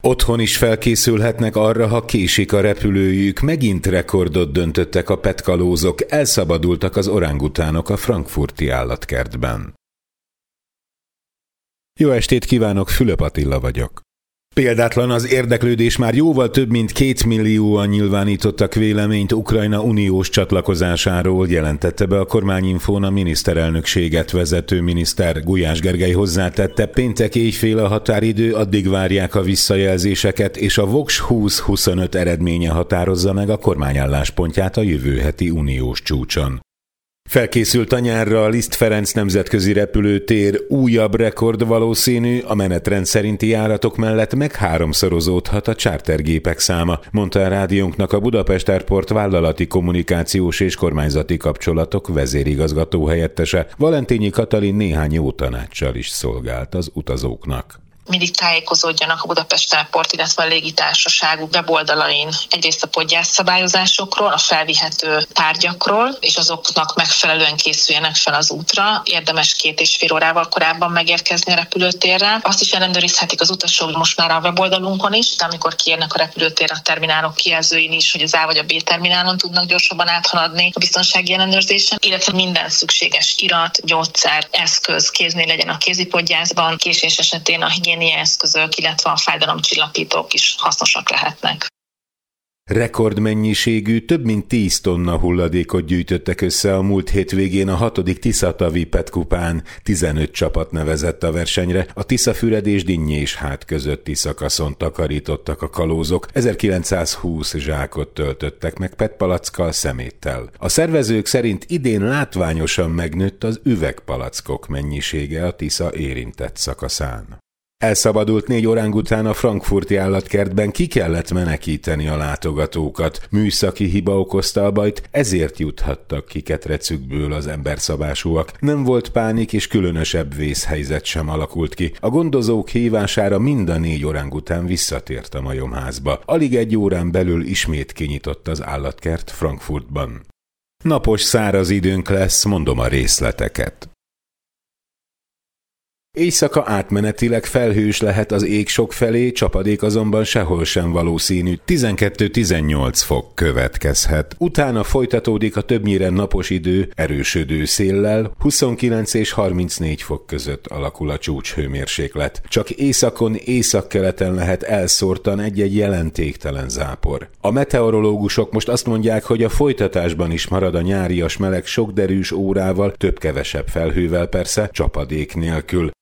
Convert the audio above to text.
Otthon is felkészülhetnek arra, ha késik a repülőjük. Megint rekordot döntöttek a petkalózok, elszabadultak az orangutánok a frankfurti állatkertben. Jó estét kívánok, Fülöp Attila vagyok. Példátlan az érdeklődés, már jóval több mint 2 millióan nyilvánítottak véleményt Ukrajna uniós csatlakozásáról, jelentette be a Kormányinfón a miniszterelnökséget vezető miniszter. Gulyás Gergely hozzátette, péntek éjfél a határidő, addig várják a visszajelzéseket, és a Vox 2025 eredménye határozza meg a kormány álláspontját a jövő heti uniós csúcson. Felkészült a nyárra a Liszt Ferenc nemzetközi repülőtér, újabb rekord valószínű, a menetrend szerinti járatok mellett meg 3-szorozódhat a chartergépek száma, mondta a rádiónknak a Budapest Airport vállalati kommunikációs és kormányzati kapcsolatok vezérigazgató helyettese. Valentényi Katalin néhány jó tanáccsal is szolgált az utazóknak. Mindig tájékozódjanak a Budapest Airport, illetve a légitársaságuk weboldalain egyrészt a podgyászszabályozásokról, a felvihető tárgyakról, és azoknak megfelelően készüljenek fel az útra. Érdemes 2,5 órával korábban megérkezni a repülőtérre. Azt is ellenőrizhetik az utasok most már a weboldalunkon is, de amikor kiérnek a repülőtérre, a terminálok kijelzőin is, hogy az A vagy a B terminálon tudnak gyorsabban áthaladni a biztonsági ellenőrzésen, illetve minden szükséges irat, gyógyszer, eszköz kéznél legyen a kézipodgyászban, késés esetén a higiéniai eszközök, illetve a fájdalomcsillapítók is hasznosak lehetnek. Rekordmennyiségű, több mint 10 tonna hulladékot gyűjtöttek össze a múlt hétvégén a 6. Tiszatavi Petkupán. 15 csapat nevezett a versenyre, a Tiszafüred és Dinnyés hát közötti szakaszon takarítottak a kalózok, 1920 zsákot töltöttek meg petpalackkal, szeméttel. A szervezők szerint idén látványosan megnőtt az üvegpalackok mennyisége a Tisza érintett szakaszán. Elszabadult 4 orangután a frankfurti állatkertben, ki kellett menekíteni a látogatókat. Műszaki hiba okozta a bajt, ezért juthattak ki ketrecükből az emberszabásúak. Nem volt pánik és különösebb vészhelyzet sem alakult ki. A gondozók hívására mind a 4 orangután visszatért a majomházba. Alig 1 órán belül ismét kinyitott az állatkert Frankfurtban. Napos, száraz időnk lesz, mondom a részleteket. Éjszaka átmenetileg felhős lehet az ég sokfelé, csapadék azonban sehol sem valószínű, 12-18 fok következhet. Utána folytatódik a többnyire napos idő, erősödő széllel, 29 és 34 fok között alakul a csúcshőmérséklet. Csak északon, északkeleten lehet elszórtan egy-egy jelentéktelen zápor. A meteorológusok most azt mondják, hogy a folytatásban is marad a nyárias meleg sok derűs órával, több-kevesebb felhővel persze, csapadék nélkül.